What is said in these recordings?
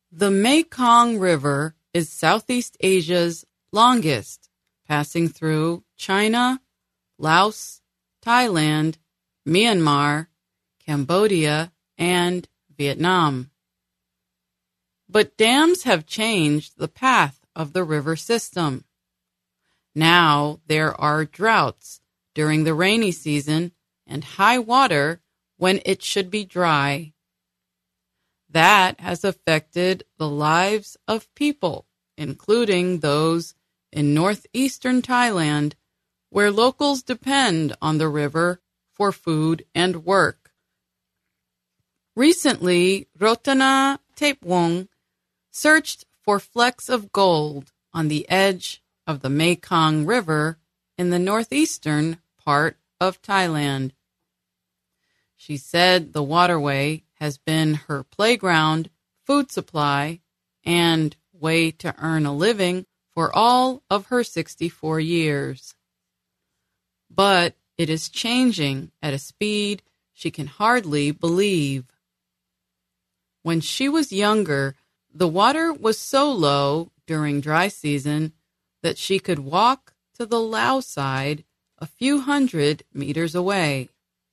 The Mekong River is Southeast Asia's longest, passing through China, Laos, Thailand, Myanmar, Cambodia, and Vietnam. But dams have changed the path of the river system. Now there are droughts during the rainy season and high water when it should be dry. That has affected the lives of people, including those in northeastern Thailand, where locals depend on the river for food and work. Recently, Rotana Thepwong searched for flecks of gold on the edge of the Mekong River in the northeastern part of Thailand. She said the waterway has been her playground, food supply, and way to earn a living for all of her 64 years. But it is changing at a speed she can hardly believe. When she was younger, the water was so low during dry season that she could walk to the Lao side a few hundred meters away.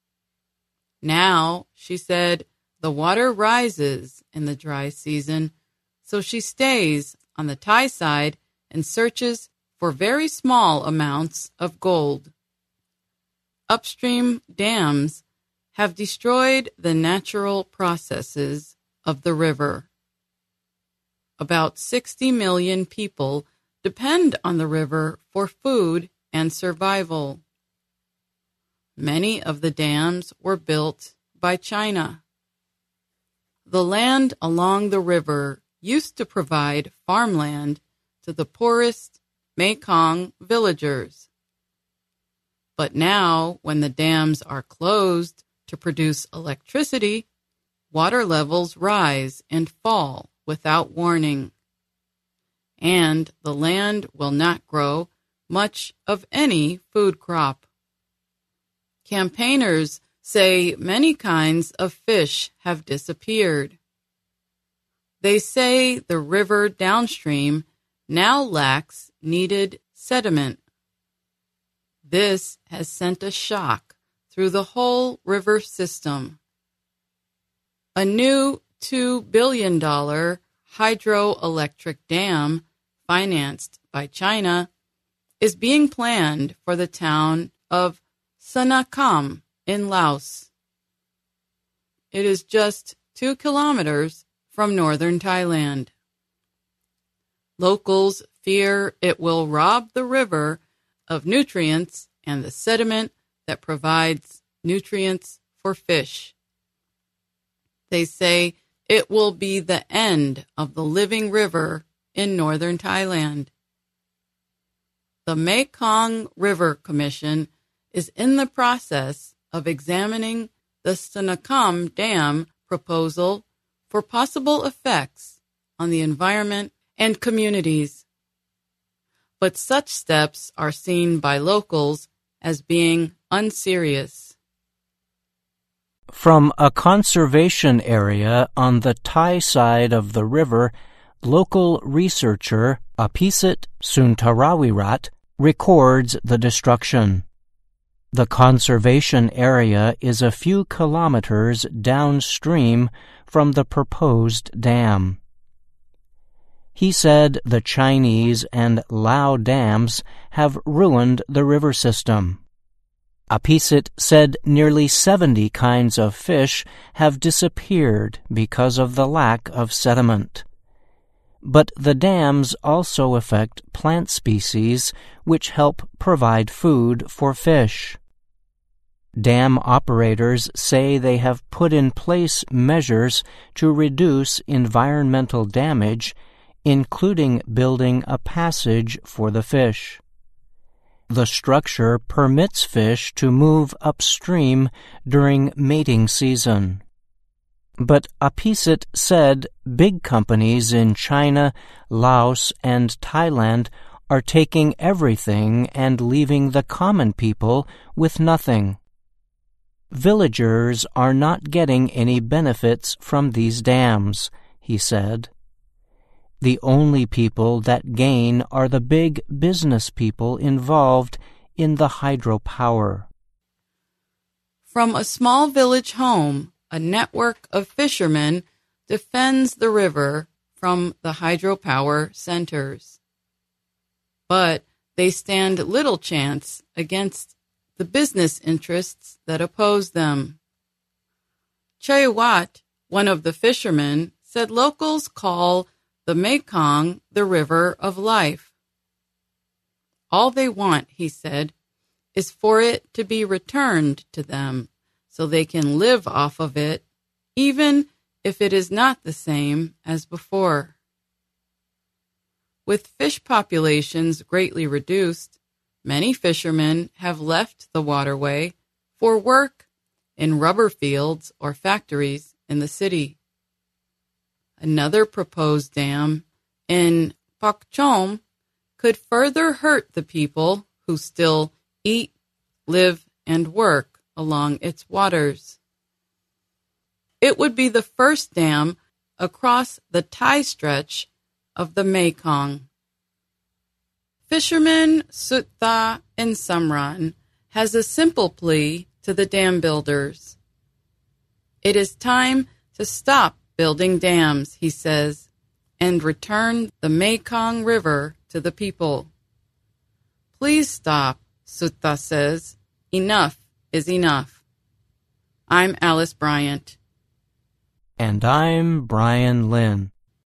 Now, she said, the water rises in the dry season, so she stays on the Thai side and searches for very small amounts of gold. Upstream dams have destroyed the natural processes of the river. About 60 million people depend on the river for food and survival. Many of the dams were built by China. The land along the river used to provide farmland to the poorest Mekong villagers. But now, when the dams are closed to produce electricity, water levels rise and fall without warning, and the land will not grow much of any food crop. Campaigners say many kinds of fish have disappeared. They say the river downstream now lacks needed sediment. This has sent a shock through the whole river system. A new $2 billion hydroelectric dam financed by China is being planned for the town of Sanakam in Laos. It is just 2 kilometers from northern Thailand. Locals fear it will rob the river of nutrients and the sediment that provides nutrients for fish. They say it will be the end of the living river in northern Thailand. The Mekong River Commission is in the process of examining the Sanakam Dam proposal for possible effects on the environment and communities. But such steps are seen by locals as being unserious. From a conservation area on the Thai side of the river, local researcher Apisit Suntarawirat records the destruction. The conservation area is a few kilometers downstream from the proposed dam. He said the Chinese and Lao dams have ruined the river system. Apisit said nearly 70 kinds of fish have disappeared because of the lack of sediment. But the dams also affect plant species which help provide food for fish. Dam operators say they have put in place measures to reduce environmental damage, including building a passage for the fish. The structure permits fish to move upstream during mating season. But Apisit said big companies in China, Laos, and Thailand are taking everything and leaving the common people with nothing. Villagers are not getting any benefits from these dams, he said. The only people that gain are the big business people involved in the hydropower. From a small village home, a network of fishermen defends the river from the hydropower centers. But they stand little chance against the business interests that oppose them. Che Wat, one of the fishermen, said locals call the Mekong the river of life. All they want, he said, is for it to be returned to them so they can live off of it, even if it is not the same as before. With fish populations greatly reduced, many fishermen have left the waterway for work in rubber fields or factories in the city. Another proposed dam in Pak Chom could further hurt the people who still eat, live, and work along its waters. It would be the first dam across the Thai stretch of the Mekong. Fisherman Sutta in Samran has a simple plea to the dam builders. It is time to stop building dams, he says, and return the Mekong River to the people. Please stop, Sutta says. Enough is enough. I'm Alice Bryant. And I'm Brian Lynn.